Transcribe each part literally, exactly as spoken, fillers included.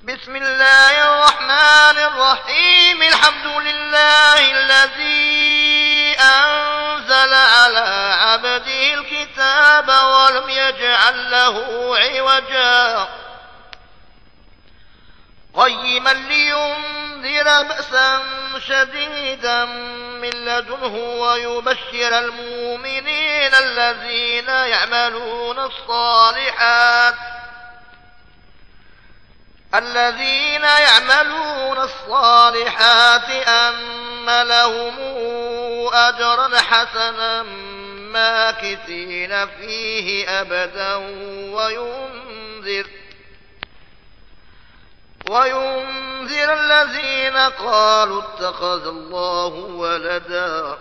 بسم الله الرحمن الرحيم. الحمد لله الذي أنزل على عبده الكتاب ولم يجعل له عوجا قيما لينذر بأسا شديدا من لدنه ويبشر المؤمنين الذين يعملون الصالحات الذين يعملون الصالحات أن لهم أجرا حسنا ماكثين فيه أبدا وينذر وينذر الذين قالوا اتخذ الله ولدا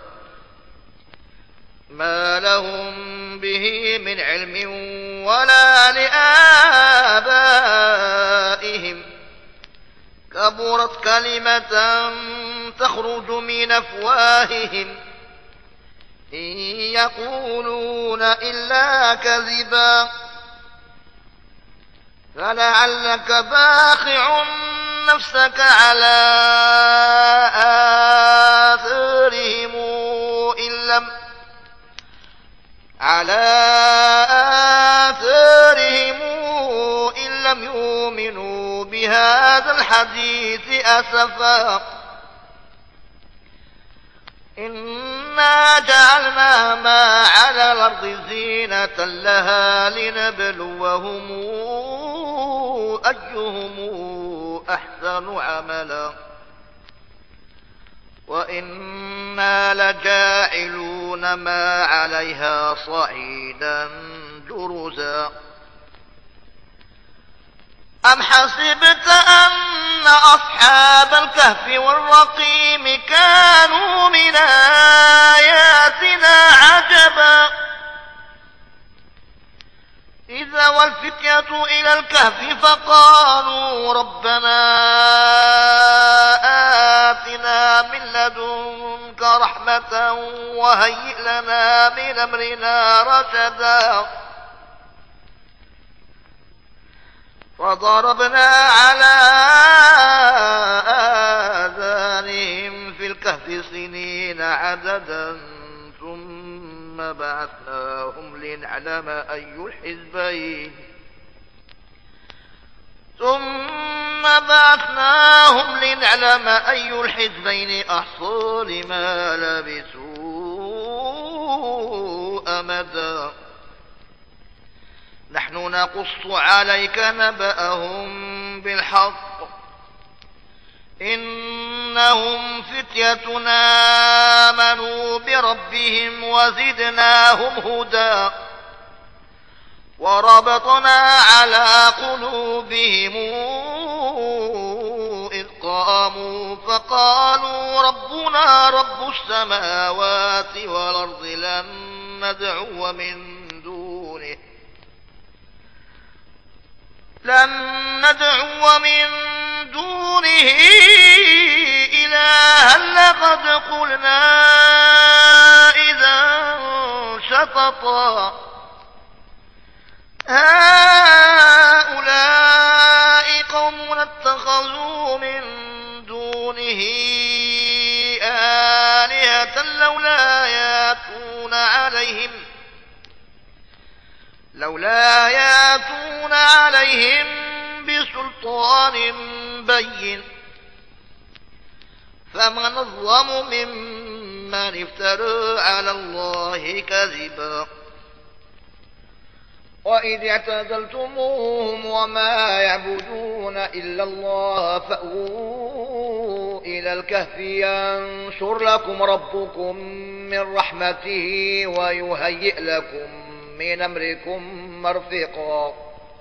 ما لهم به من علم ولا لآبائهم كبرت كلمة تخرج من أفواههم إن يقولون إلا كذبا فلعلك باخع نفسك على آثارهم إن لم على آثارهم إن لم يؤمنوا بهذا الحديث أسفا إنا جعلنا ما على الأرض زينة لها لنبلوهم أيهم أحسن عملا وإنا لجاعلون ما عليها صعيدا جرزا أم حسبت أن أصحاب الكهف والرقيم كانوا من آياتنا عجبا إذا والفتية إلى الكهف فقالوا ربنا آتنا من لدنك رحمة وهيئ لنا من أمرنا رشدا فضربنا على آذانهم في الكهف سنين عددا ثم بعثناهم لنعلم أي الحزبين ثم بعثناهم لنعلم أي الحزبين أحصى لما لبثوا أمدا نحن نقص عليك نبأهم بالحق إنهم فتيتنا آمنوا بربهم وزدناهم هدى وربطنا على قلوبهم إذ قاموا فقالوا ربنا رب السماوات والأرض لن ندعو من دونه لن ندعو من دونه إلها لقد قلنا إذا شططا هؤلاء قوم اتخذوا من دونه آلهة لولا ياتون عليهم لولا ياتون عليهم بسلطان بين فمن أظلم ممن افترى على الله كذبا وإذ اعتزلتموهم وما يعبدون إلا الله فأووا إلى الكهف ينشر لكم ربكم من رحمته ويهيئ لكم من أمركم مرفقا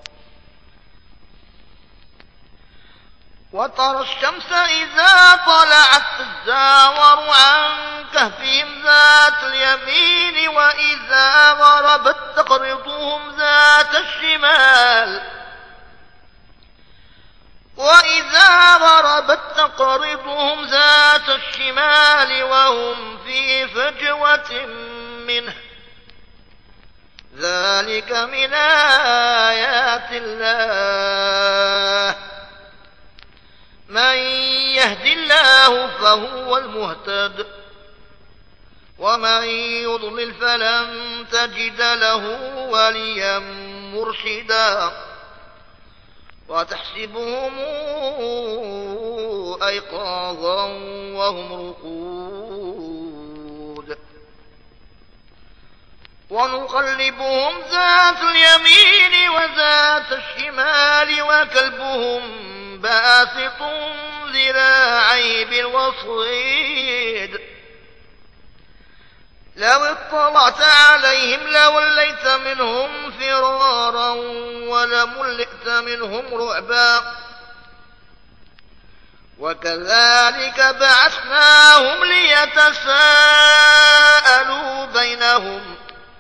وترى الشمس إذا طلعت تزاور عن كهفهم ذات اليمين وإذا غربت تقرضهم ذات الشمال وإذا غربت تقرضهم ذات الشمال وهم في فجوة منه ذلك من آيات الله فهو المهتد ومن يضلل فلن تجد له وليا مرشدا وتحسبهم أيقاظا وهم رقود ونقلبهم ذات اليمين وذات الشمال وكلبهم باسط ذراعيه بالوصيد لو اطلعت عليهم لوليت منهم فرارا ولملئت منهم رعبا وكذلك بعثناهم ليتساءلوا بينهم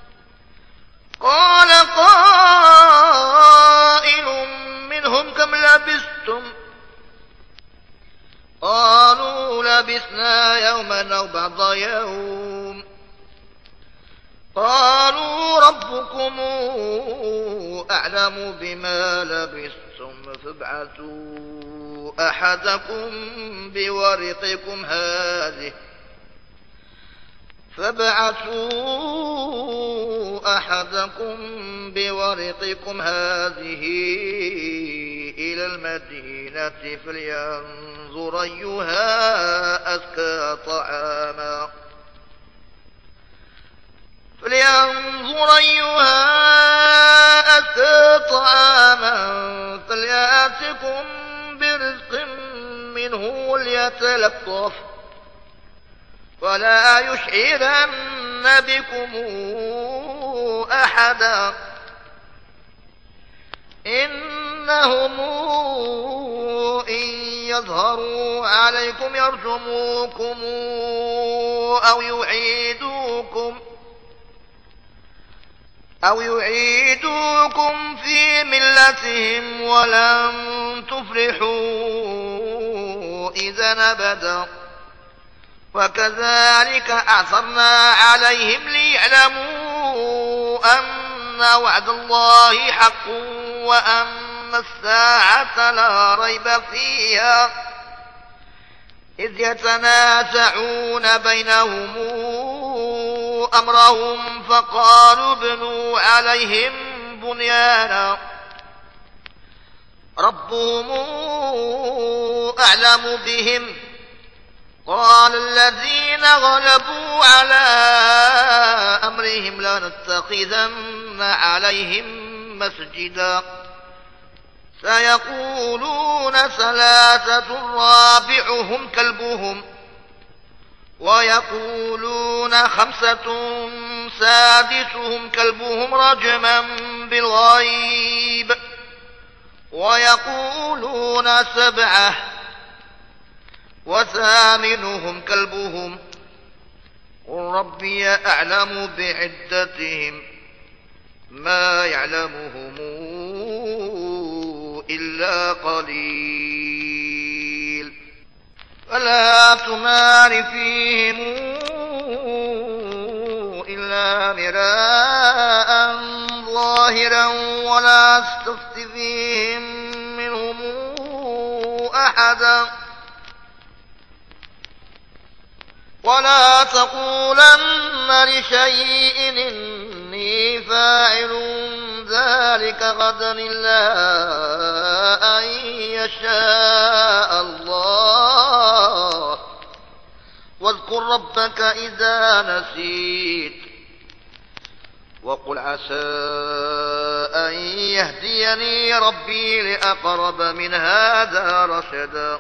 قال قائل منهم كم لبثتم قالوا لبثنا يوما أو بعض يوم قالوا ربكم أعلم بما لبثتم فابعثوا أحدكم بورقكم هذه فابعثوا أحدكم بورقكم هذه إلى المدينة فلينظر أيها أزكى طعاما فلينظر أيها أزكى طعاما فليأتكم برزق منه وليتلطف ولا يشعرن بكم أحدا إنهم إن يظهروا عليكم يرجموكم أو يعيدوكم أو يعيدوكم في ملتهم ولن تفلحوا إذا أبدا وكذلك أعثرنا عليهم ليعلموا أن وعد الله حق وأن الساعة لا ريب فيها إذ يتنازعون بينهم أمرهم فقالوا ابنوا عليهم بنيانا ربهم أعلم بهم قال الذين غلبوا على أمرهم لنتخذن عليهم مسجدا سيقولون ثلاثة رابعهم كلبهم ويقولون خمسة سادسهم كلبهم رجما بالغيب ويقولون سبعة وثامنهم كلبهم قل ربي أعلم بعدتهم ما يعلمهم إلا قليل فلا تمار فيهم إلا مراء ظاهرا ولا تستفت فيهم منهم أحدا ولا تقولن لشيء إني فاعل ذلك غدا إلا أن يشاء الله واذكر ربك إذا نسيت وقل عسى أن يهديني ربي لأقرب من هذا رشدا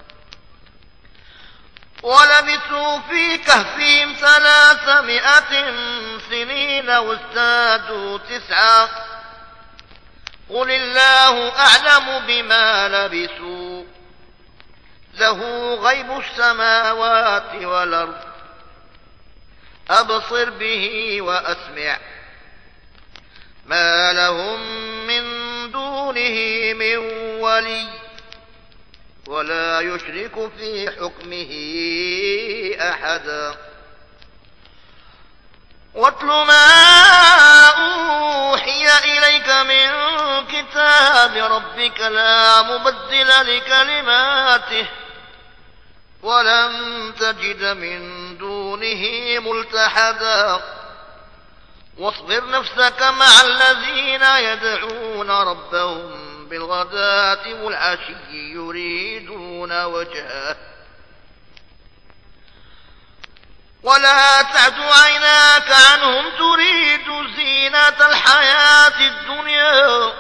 ولبثوا في كهفهم ثلاثمائة سنين وازدادوا تسعا قل الله أعلم بما لبثوا له غيب السماوات والأرض أبصر به وأسمع ما لهم من دونه من ولي ولا يشرك في حكمه أحدا واتل ما أوحي إليك من كتاب ربك لا مبدل لكلماته ولن تجد من دونه ملتحدا واصبر نفسك مع الذين يدعون ربهم بالغداة والعشي يريدون وجهه ولا تعد عيناك عنهم تريد زينة الحياة الدنيا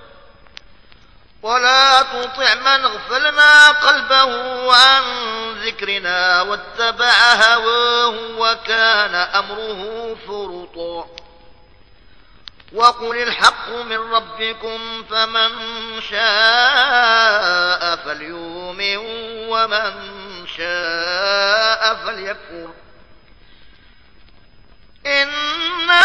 ولا تطع من اغفلنا قلبه عن ذكرنا واتبع هواه وكان أمره فرطا وقل الحق من ربكم فمن شاء فليؤمن ومن شاء فليكفر إنا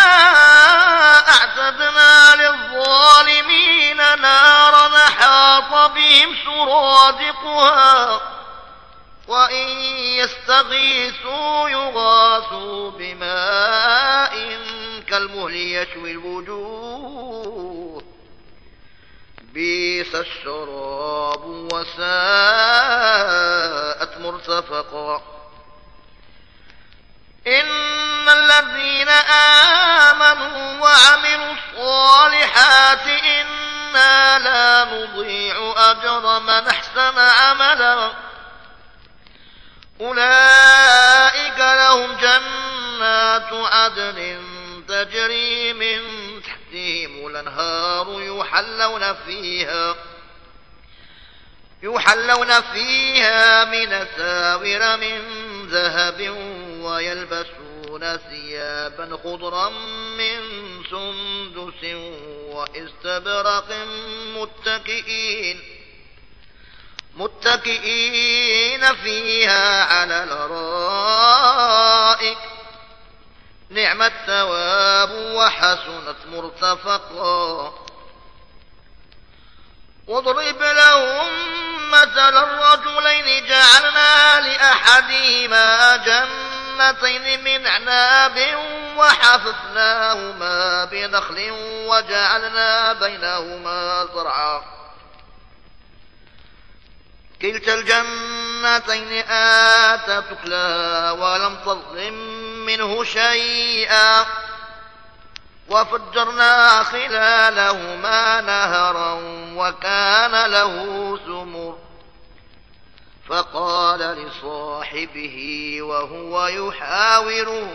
أعتدنا للظالمين نارا أحاط بهم سرادقها وإن يستغيثوا يغاثوا بماء كالمهل يشوي الوجوه بئس الشراب وساءت مرتفقا إن الذين آمنوا وعملوا الصالحات إنا لا نضيع أجر من أحسن عملا أولئك لهم جنات عدن تجري من تحتهم الأنهار يحلون فيها يحلون فيها من أساور من ذهب ويلبسون ثيابا خضرا من سندس واستبرق متكئين متكئين فيها على الأرائك نعم الثواب وحسنت مرتفقا واضرب لهم مثل الرجلين جعلنا لأحدهما جنتين من أعناب وحففناهما بنخل وجعلنا بينهما زرعا كلتا الجنتين آتت أكلها ولم تظلم منه شيئا وفجرنا خلالهما نهرا وكان له ثمر فقال لصاحبه وهو يحاوره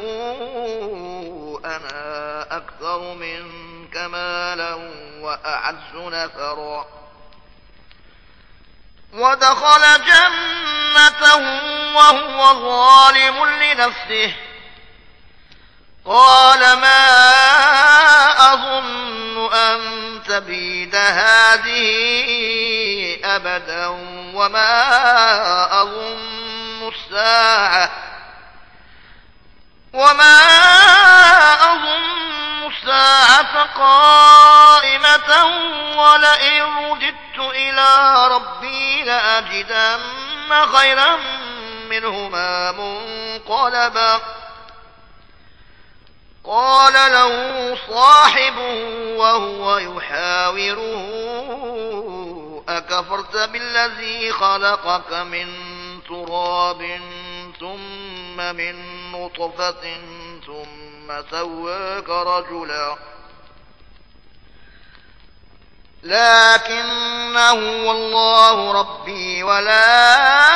أنا أكثر منك مالا وأعز نفرا ودخل جنته وهو ظالم لنفسه قال ما أظن أن تبيد هذه أبدا وما أظن الساعة وما أظن الساعة قائمة ولئن رددت إلى ربي لأجدن خيرا منهما منقلبا قال له صاحبه وهو يحاوره أكفرت بالذي خلقك من تراب ثم من نطفة ثم سواك رجلا لكنه والله ربي ولا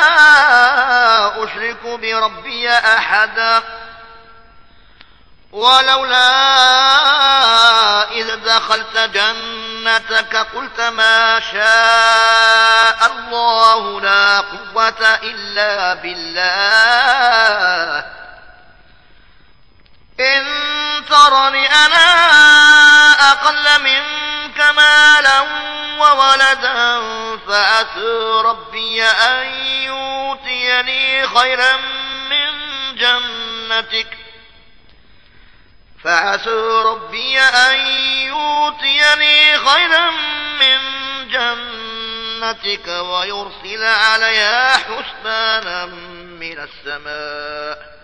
أشرك بربي أحدا ولولا إذ دخلت جنتك قلت ما شاء الله لا قوة إلا بالله إن ترني أنا أقل منك مالا وولدا فعسى ربي أن يؤتيني خيرا من جنتك فعسى ربي أن يؤتيني خيرا من جنتك ويرسل عليها حسبانا من السماء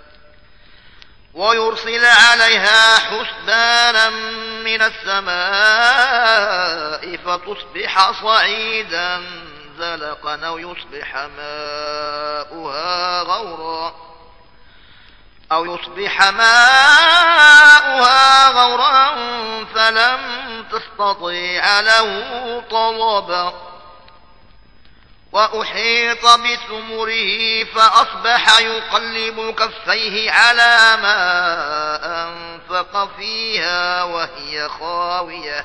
ويرسل عليها حسبانا من السماء فتصبح صعيدا زلقا أو يصبح ماؤها غورا أو يصبح ماؤها غورا فلم تستطيع له طلبا وأحيط بثمره فأصبح يقلب كفيه على ما أنفق فيها وهي خاوية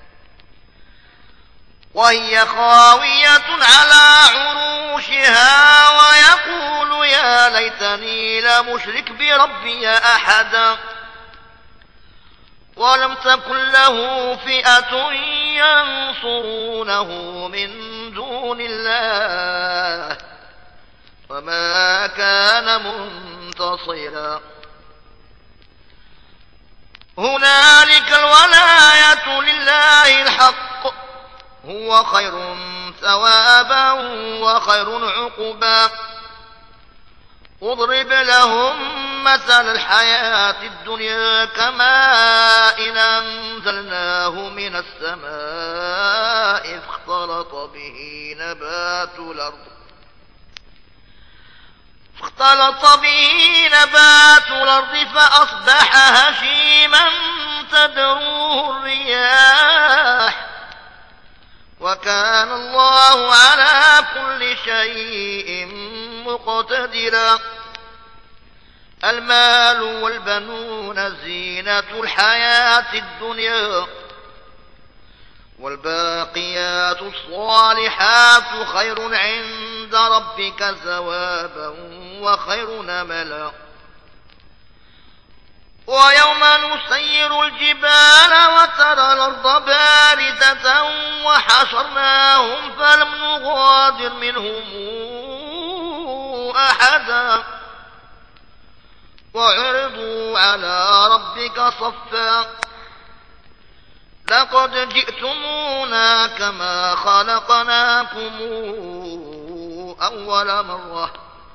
وهي خاوية على عروشها ويقول يا ليتني لمشرك بربي أحدا ولم تكن له فئة ينصرونه من دون الله وما كان منتصرا هنالك الولاية لله الحق هو خير ثوابا وخير عقبا اضرب لهم مثل الحياة الدنيا كماء إن أنزلناه من السماء فاختلط به نبات الأرض فاختلط به نبات الأرض فأصبح هشيما تدروه الرياح وكان الله على كل شيء مقتدرا المال والبنون زينة الحياة الدنيا والباقيات الصالحات خير عند ربك ثوابا وخير نملا ويوم نسير الجبال وترى الأرض بارزة وحشرناهم فلم نغادر منهم أحدا وعرضوا على ربك صفا لقد جئتمونا كما خلقناكم أول مرة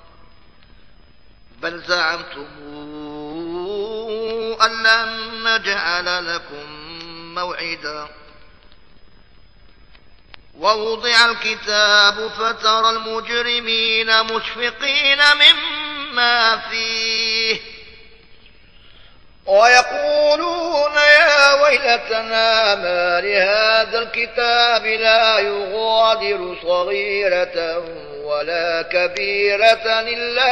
بل زعمتم أن لن نجعل لكم موعدا ووضع الكتاب فترى المجرمين مشفقين مما فيه ويقولون يا ويلتنا ما لهذا الكتاب لا يغادر صغيرة ولا كبيرة إلا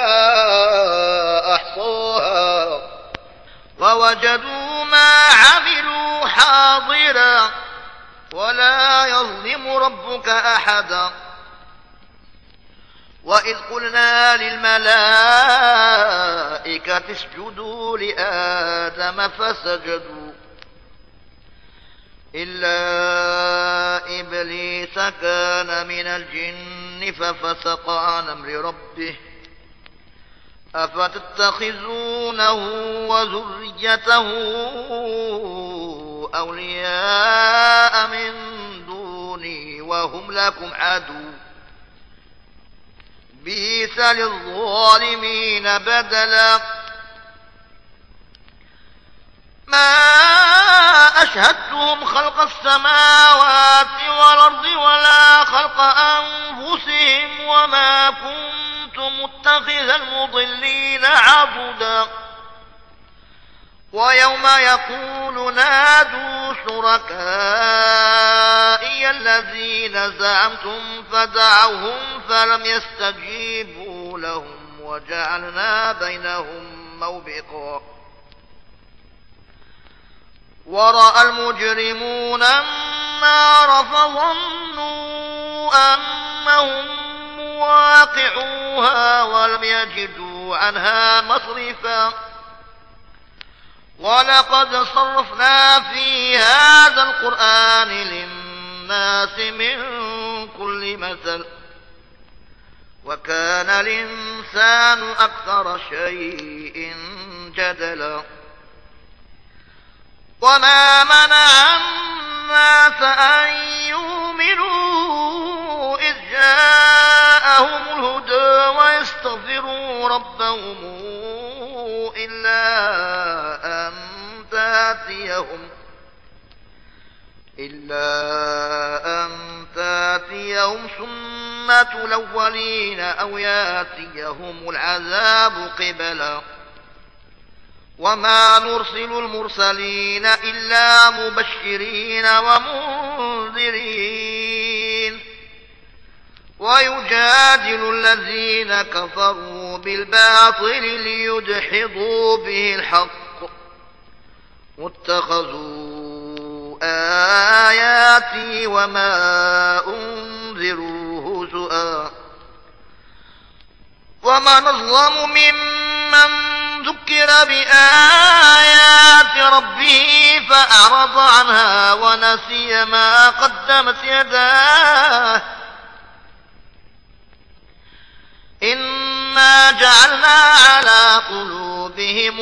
أحصاها ووجدوا ما عملوا حاضرا ولا يظلم ربك أحدا وإذ قلنا للملائكة اسجدوا لآدم فسجدوا إلا إبليس كان من الجن ففسق عن أمر ربه أفتتخذونه وذريته أولياء من دوني وهم لكم عدو بئس للظالمين بدلا ما أشهدتهم خلق السماوات والأرض ولا خلق أنفسهم وما كنت متخذ المضلين عضدا ويوم يقول نادوا شركائي الذين زعمتم فدعوهم فلم يستجيبوا لهم وجعلنا بينهم موبقا ورأى المجرمون النار فظنوا أنهم مواقعوها ولم يجدوا عنها مصرفا ولقد صرفنا في هذا القرآن للناس من كل مثل وكان الإنسان أكثر شيء جدلا وما منع الناس أن يؤمنوا إذ جاءهم الهدى ويستغفروا ربهم إلا أن تأتيهم إلا أن تأتيهم سنة سنة الأولين أو ياتيهم العذاب قبلا وما نرسل المرسلين إلا مبشرين ومنذرين ويجادل الذين كفروا بالباطل ليدحضوا به الحق واتخذوا آياتي وما أنذروا هزؤا ومن أظلم ممن ذكر بآيات ربه فأعرض عنها ونسي ما قدمت يداه إنا جعلنا على قلوبهم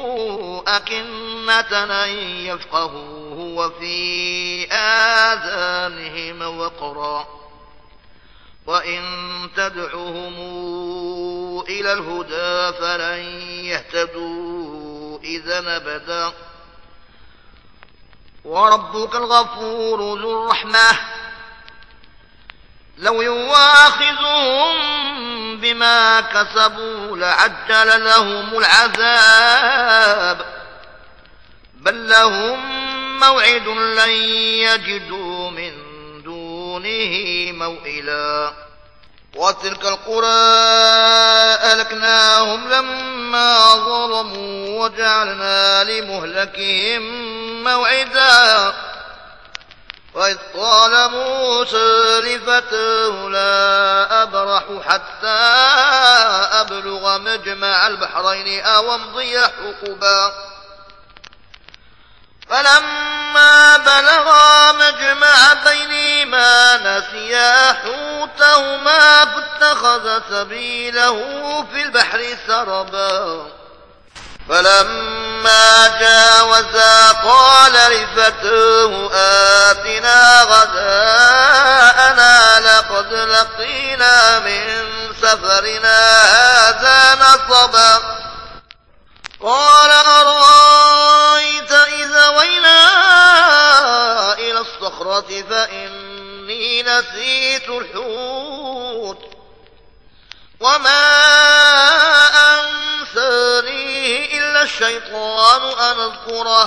أكنة أن يفقهوه وفي آذانهم وقرا وإن تدعهم إلى الهدى فلن يهتدوا إذا أبدا وربك الغفور ذو الرحمة لو يواخذهم بما كسبوا لعجل لهم العذاب بل لهم موعد لن يجدوا من دونه موئلا وتلك القرى أهلكناهم لما ظلموا وجعلنا لمهلكهم موعدا وإذ قال موسى لفتاه لا أبرح حتى أبلغ مجمع البحرين أو أمضي حقبا فلما بلغا مجمع بينهما نسيا حوتهما فاتخذ سبيله في البحر سربا فلما جاوزا قال لفتاه آتنا غداءنا لقد لقينا من سفرنا هذا نصبا قال أرأيت إذا وينا إلى الصخرة فإني نسيت الحوت وما أنسانيه إلا الشيطان أن أذكره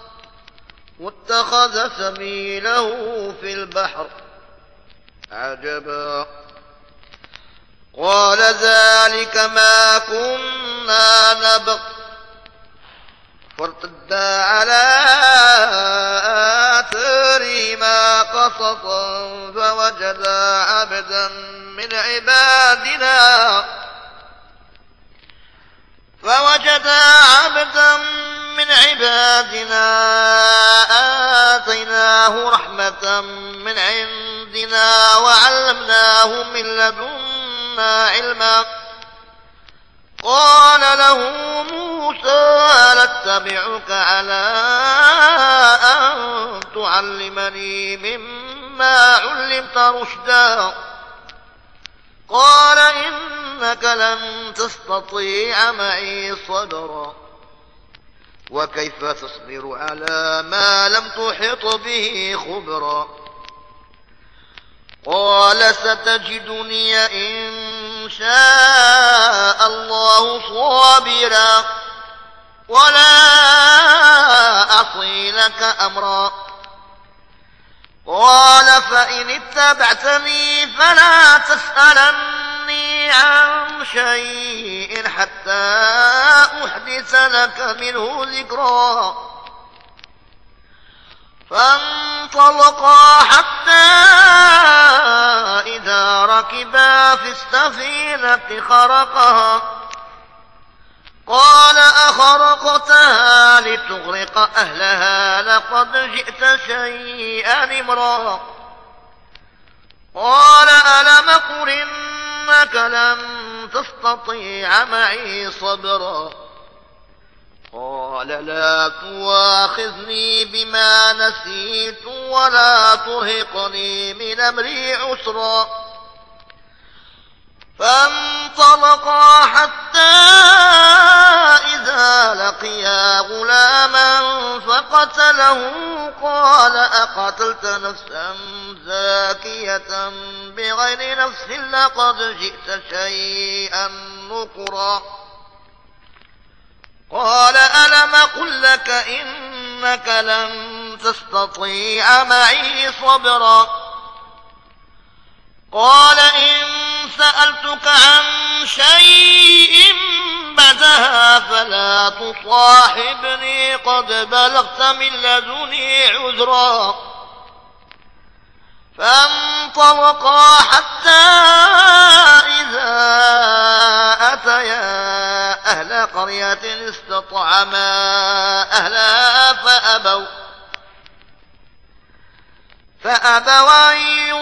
واتخذ سبيله في البحر عجبا قال ذلك ما كنا نبغ فارتدا على آثارهما قصصا فوجدا عبدا من عبادنا فوجدا عبدا من عبادنا آتيناه رحمة من عندنا وعلمناه من لدنا علما قال له موسى هل اتبعك على أن تعلمني مما علمت رشدا قال إنك لن تستطيع معي صبرا وكيف تصبر على ما لم تحط به خبرا قال ستجدني إن شاء الله صابرا ولا أعصي لك أمرا قال فإن اتبعتني فلا تسألني عن شيء حتى أحدث لك منه ذكرا فانطلقا حتى إذا ركبا في السفينة خرقها قال أخرقتها لتغرق أهلها لقد جئت شيئا إمرا قال ألم قل إنك لن تستطيع معي صبرا قال لا تواخذني بما نسيت ولا ترهقني من أمري عسرا فانطلقا حتى إذا لقيا غلاما فقال فقتله قال أقتلت نفسا زاكية بغير نفس لقد جئت شيئا نكرا قال ألم قل لك إنك لن تستطيع معي صبرا قال إن سألتك عن شيء بعدها فلا تصاحبني قد بلغت من لدني عذرا فانطلقا حتى إذا أتيا أهل قرية استطعما أهلها فأبوا فأبوا أن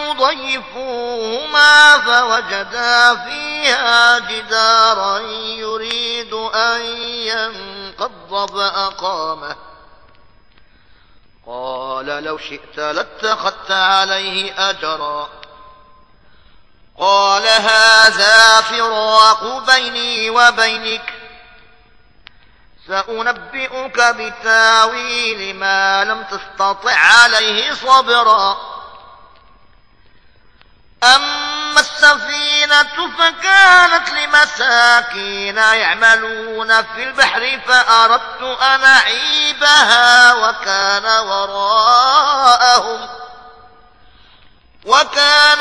يضيفوهما فوجدا فيها جدارا يريد أن ينقض فأقامه قال لو شئت لاتخذت عليه أجرا قال هذا فراق بيني وبينك سأنبئك بتاويل ما لم تستطع عليه صبرا أما السفينة فكانت لمساكين يعملون في البحر فأردت أن أعيبها وكان وراءهم وكان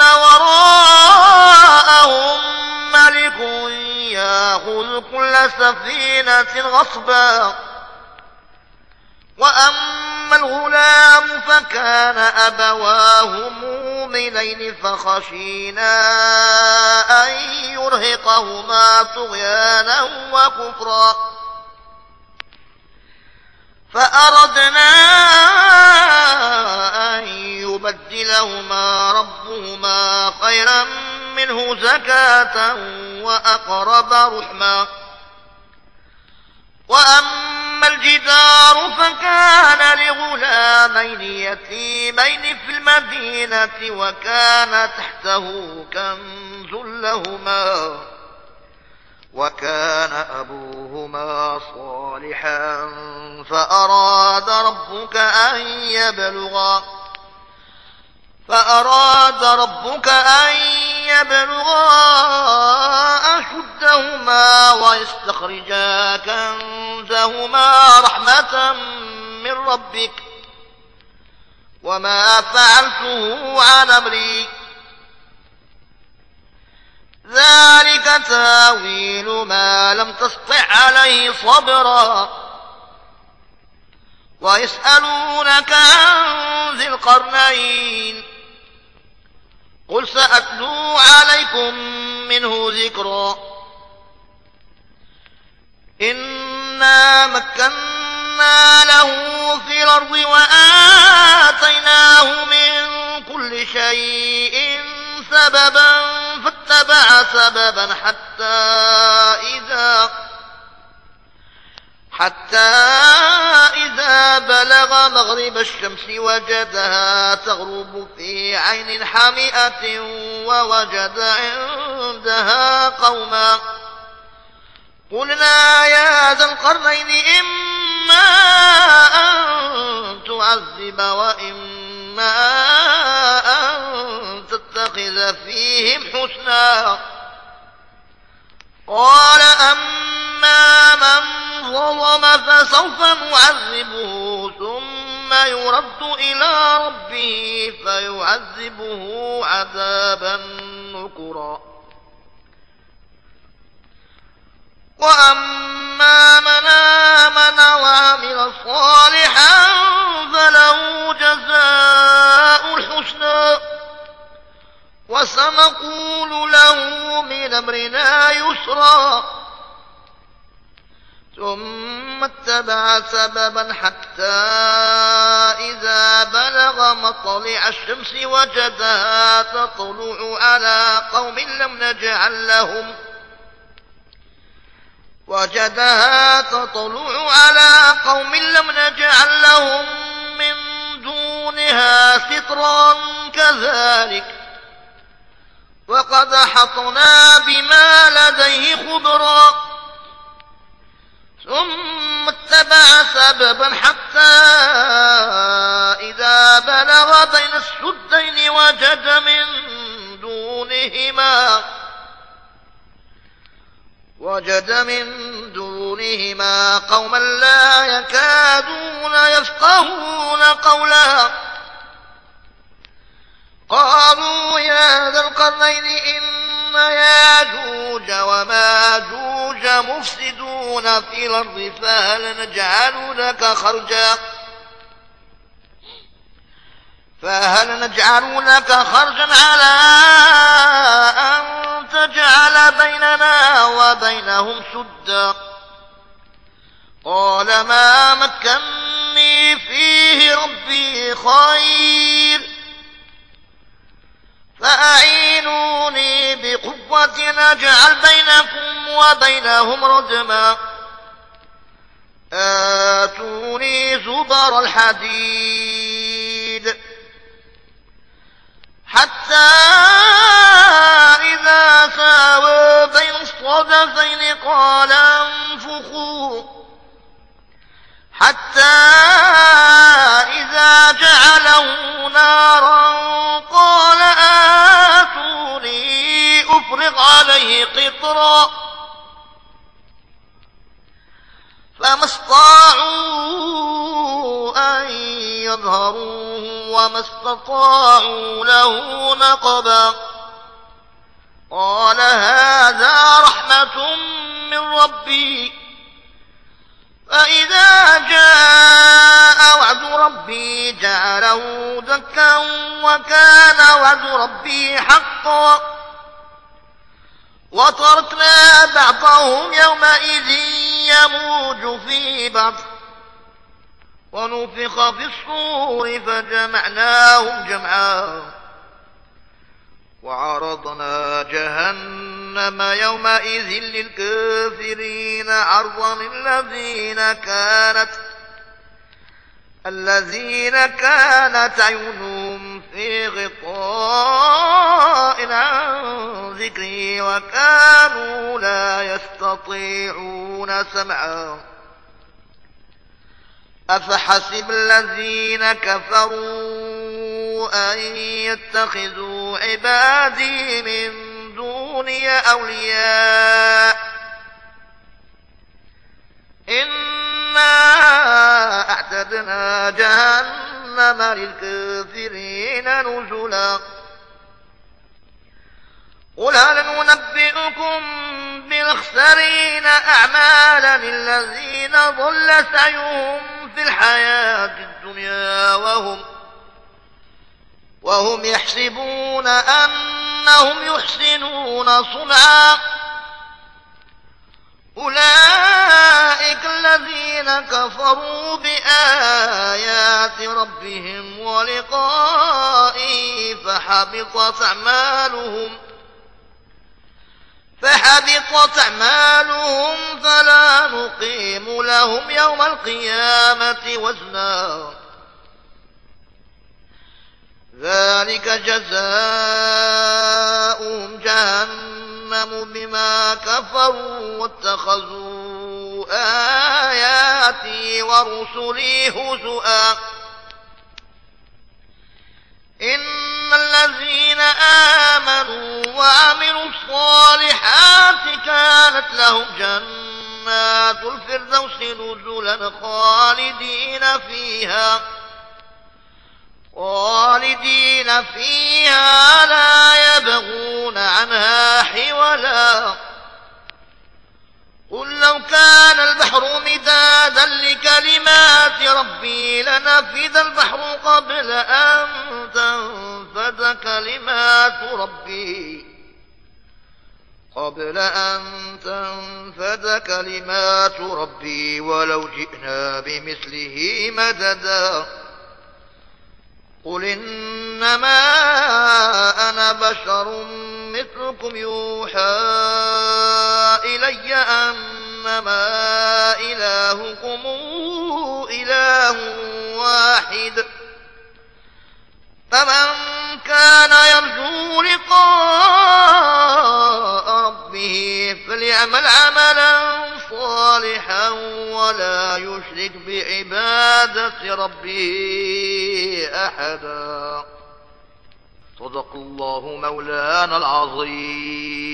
وراءهم ملك يأخذ كل سفينة غصبا وأما الغلام فكان أبواه مؤمنين فخشينا أن يرهقهما طغيانا وكفرا فأردنا أن يبدلهما ربهما خيرا منه زكاة وأقرب رحما وأما الجدار فكان لغلامين يتيمين في المدينة وكان تحته كنز لهما وكان أبوهما صالحا فأراد ربك أن يبلغا فأراد ربك أن يبلغا أشدهما ويستخرجا كنزهما رحمة من ربك وما فعلته عن أمري ذلك تاويل ما لم تسطع عليه صبرا ويسألونك عن ذي القرنين قل سأتلو عليكم منه ذكرا إنا مكنا له في الأرض وآتيناه من كل شيء سببا فاتبع سببا حتى إذا حتى إذا بلغ مغرب الشمس وجدها تغرب في عين حمئة ووجد عندها قوما قلنا يا ذا القرنين إما أن تعذب وإما أن تتخذ فيهم حسنا قال أما من ظلم فسوف نعذبه ثم يرد إلى ربه فيعذبه عذابا نكرا وأما من آمن وعمل صالحا فله جزاء الحسنى وسنقول له من أمرنا يسرا ثم اتبع سببا حتى إذا بلغ مطلع الشمس وجدها تطلع على قوم لم نجعل لهم وجدها تطلع على قوم لم نجعل لهم من دونها سترا كذلك وقد أحطنا بما لديه خبرا ثم اتبع سببا حتى إذا بلغ بين السدين وجد من دونهما وجد من دونهما قوما لا يكادون يفقهون قولا قالوا يا ذا القرنين إن ياجوج وماجوج مفسدون في الأرض فهل نجعل لك خرجا فهل نجعل لك خرجا على أن تجعل بيننا وبينهم سدا قال ما مكني فيه ربي خير فأعينوني بقوة نجعل بينكم وبينهم ردما آتوني زبر الحديد حتى إذا ساوى بين الصدفين قال انفخوا حتى إذا جعله نارا قال آتوني أفرغ عليه قطرا فما استطاعوا أن يظهروه وما استطاعوا له نقبا قال هذا رحمة من ربي فإذا جاء وعد ربي جعله دكا وكان وعد ربي حقا وتركنا بعضهم يومئذ يموج في بعض ونفخ في الصور فجمعناهم جمعا وعرضنا جهنم يومئذ للكافرين عرضا الذين كانت الذين كانت عيونهم في غطاء عن ذكري وكانوا لا يستطيعون سمعا أفحسب الذين كفروا أن يتخذوا عبادي من دوني أولياء إنا أعتدنا جهنم للكافرين نزلا قل هل ننبئكم بالأخسرين أعمالا الذين ضل سعيهم في الحياة الدنيا وهم وهم يحسبون أنهم يحسنون صنعا أولئك الذين كفروا بآيات ربهم ولقائه فحبطت أعمالهم فحبطت أعمالهم فلا نقيم لهم يوم القيامة وزنا ذلك جزاؤهم جهنم بما كفروا واتخذوا آياتي ورسلي هزؤا إن الذين آمنوا وعملوا الصالحات كانت لهم جنات الفردوس نزلا خالدين فيها خالدين فيها لا يبغون عنها حولا قل لو كان البحر مدادا لكلمات ربي لنفذ البحر قبل أن تنفذ كلمات ربي قبل أن تنفذ كلمات ربي ولو جئنا بمثله مددا قل إنما أنا بشر مثلكم يوحى إلي أنما إلهكم إله واحد فمن كان يرجو لقاء ربه فليعمل عملا صالحا يشرك بعبادة ربه أحدا. صدق الله مولانا العظيم.